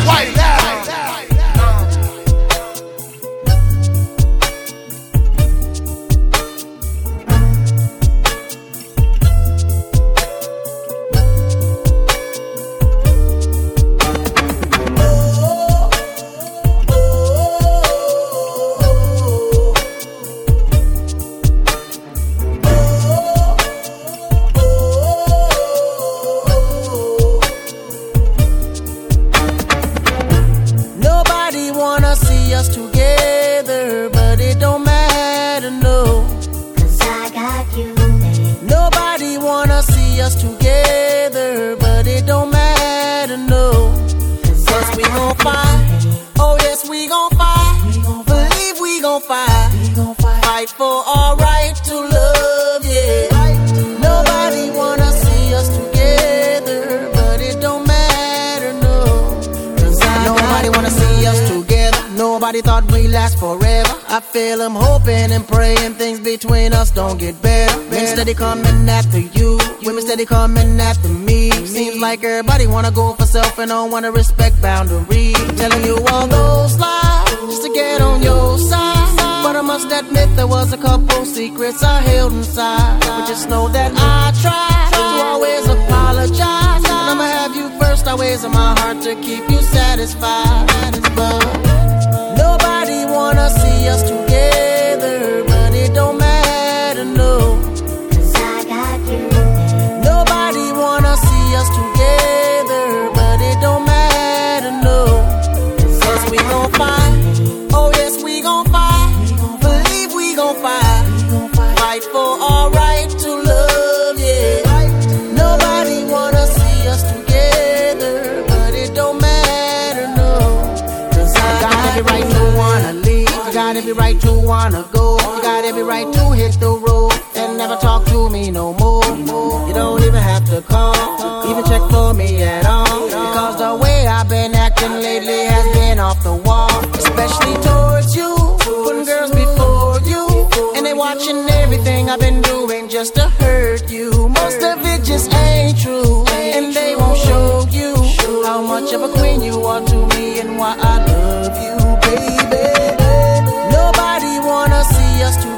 White Adam. See us together, but it don't matter, no. 'Cause I got you, babe. Nobody wanna see us together, but it don't matter, no. 'Cause we gon' fight, oh yes we gon' fight. Believe we gon' fight, fight for our right to love, yeah. Nobody wanna see us together, but it don't matter, no. 'Cause nobody wanna see us together. Nobody thought we'd last forever. I feel I'm hoping and praying things between us don't get better. Men steady coming after you, women steady coming after me. Seems like everybody wanna go for self and don't wanna respect boundaries. Telling you all those lies just to get on your side. But I must admit there was a couple secrets I held inside. But just know that I tried to always apologize, and I'ma have you first always in my heart to keep you satisfied. But nobody wanna see us together, but it don't matter, no. 'Cause I got you, babe. Nobody wanna see us together, but it don't matter, no. 'Cause we gon' fight, oh yes we gon' fight. Believe we gon' fight, fight for our right to love, yeah. Nobody wanna see us together, but it don't matter, no. 'Cause I got every right to wanna leave, you got every right to wanna go, you got every right to hit the road and never talk to me no more. You don't even have to call, even check for me at all, because the way I've been acting lately has been off the wall. Especially towards you, putting girls before you, and they watching everything I've been doing just to hurt you. Most of it just ain't true, and they won't show you how much of a queen you are to me and why I love you, baby. Nobody wanna see us together.